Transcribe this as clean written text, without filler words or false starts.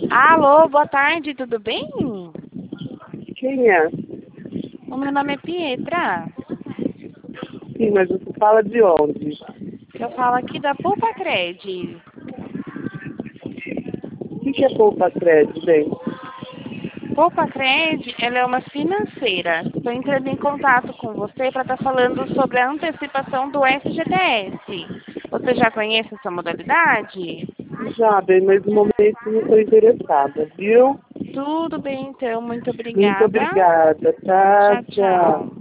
Alô, boa tarde, tudo bem? Quem é? O meu nome é Pietra. Sim, mas você fala de onde? Eu falo aqui da Poupa Cred. O que é Poupa Crédito, bem? Poupa Cred, ela é uma financeira. Estou entrando em contato com você para estar falando sobre a antecipação do FGTS. Você já conhece essa modalidade? Já, bem, mas no momento não estou interessada, viu? Tudo bem, então. Muito Muito obrigada. obrigada, tá? Tchau, Tchau. tchau.